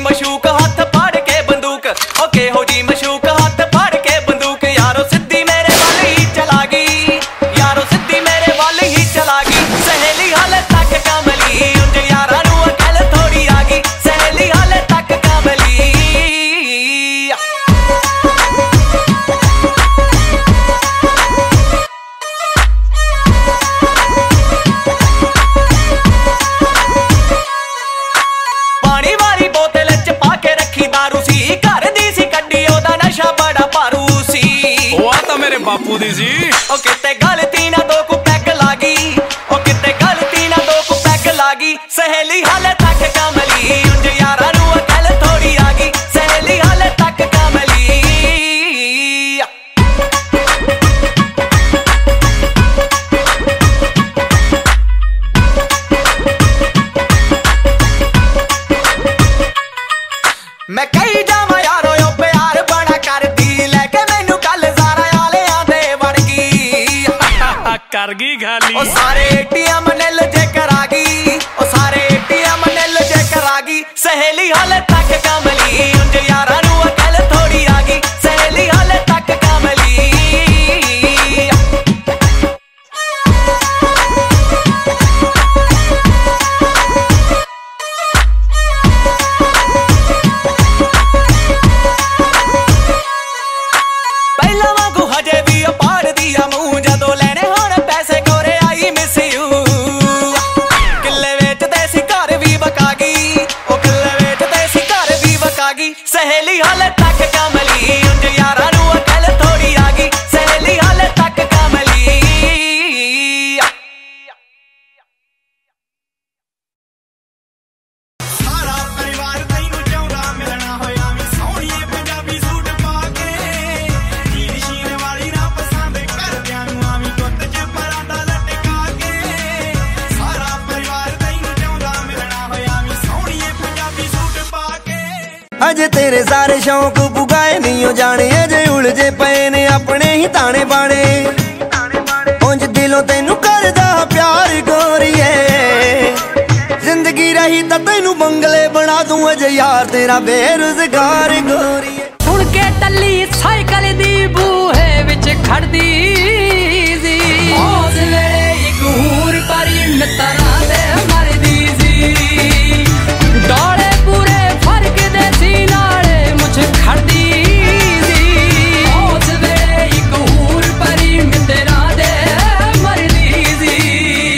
मशूक हथ फाड़ के बंदूक ओ केहो जी मशूक हथ फाड़ के बंदूक यारो सिद्धी मेरे वाल ही चला गई यारो सिद्धी मेरे वाल ही चला गई सहेली हाले तक कमली उंज यारा नू अकल थोड़ी आ गई सहेली हाले तक कमली पानी वाली बोतल च पाके रखी दारू सी घर दी सी कड्डी ओदा नशा बड़ा भारू सी ਉਹ ਤਾਂ ਮੇਰੇ ਬਾਪੂ ਦੀ ਸੀ ओ किते गलती ना दो को पैग लागी ओ किते गलती ना दो को पैग लागी सहेली हाले तक कमली उंज यारा नू अकल थोड़ी आ गई सहेली हाले तक कमली मैं कई जावा यारो यो प्यार बड़ा कर दी लेके मैनू कल ज़ारा आलियां दे वड़ गई ਕਰ ਗਈ ਗਾਲੀ ओ सारे एटीएम निल जे करा गई ओ सारे एटीएम निल जे करा गई सहेली हाले तक कमली उंज यारा नू अकल थोड़ी आ गई सहेली हाले तक कमली ਪਹਿਲਾਂ ਵਾਂਗੂ ਹਜੇ ਵੀ ਉਹ ਪਾੜਦੀ ਆ ਮੂੰਹ ਜਦੋਂ ਲੈਣੇ ਹੁਣ ਪੈਸੇ ਕੋਰੇ ਆਈ ਮਿਸ ਯੂ ਕਿੱਲੇ ਵੇਚਦੇ ਸੀ ਘਰ ਵੀ ਵਕਾ ਗਈ ਉਹ ਕਿੱਲੇ ਵੇਚਦੇ ਸੀ ਘਰ ਵੀ ਵਕਾ ਗਈ ਸਹੇਲੀ ਹਾਲੇ ਤੱਕ ਕਮਲੀ ਉੰਜ ਯਾਰਾਂ ਨੂੰ ਅਕਲ ਥੋੜੀ ਆ ਗਈ ਸਹੇਲੀ ਹਾਲੇ ਤੱਕ ਕਮਲੀ ਸਾਰਾ ਪਰਿਵਾਰ ਤੈਨੂੰ ਚਾਹੁੰਦਾ ਮਿਲਣਾ ਹੋਇਆ ਵੀ ਸੋਹਣੀਏ ਪੰਜਾਬੀ ਸੂਟ ਪਾ ਕੇ ਹੀਰ ਸ਼ੀਰ ਵਾਲੀ ਨਾ ਪਸੰਦ ਕਰਦਿਆਂ ਨੂੰ ਆਵੀਂ ਗੁੱਤ 'ਚ ਪਰਾਂਦਾ ਲਟਕਾ ਕੇ ਸਾਰਾ ਪਰਿਵਾਰ ਤੈਨੂੰ ਚਾਹੁੰਦਾ ਮਿਲਣਾ ਹੋਇਆ ਵੀ ਸੋਹਣੀਏ ਪੰਜਾਬੀ ਸੂਟ ਪਾ ਕੇ अजे तेरे सारे शौक पुगाए नहीं हो जाने अजे उलझे पे ने अपने ही ताने बाने उंज दिलों तेनू करदा प्यार गोरीए जिंदगी रही तां तैनू बंगले बना दूं अजे यार तेरा बेरोजगार गोरीए सुन के टल्ली साइकिल दी बू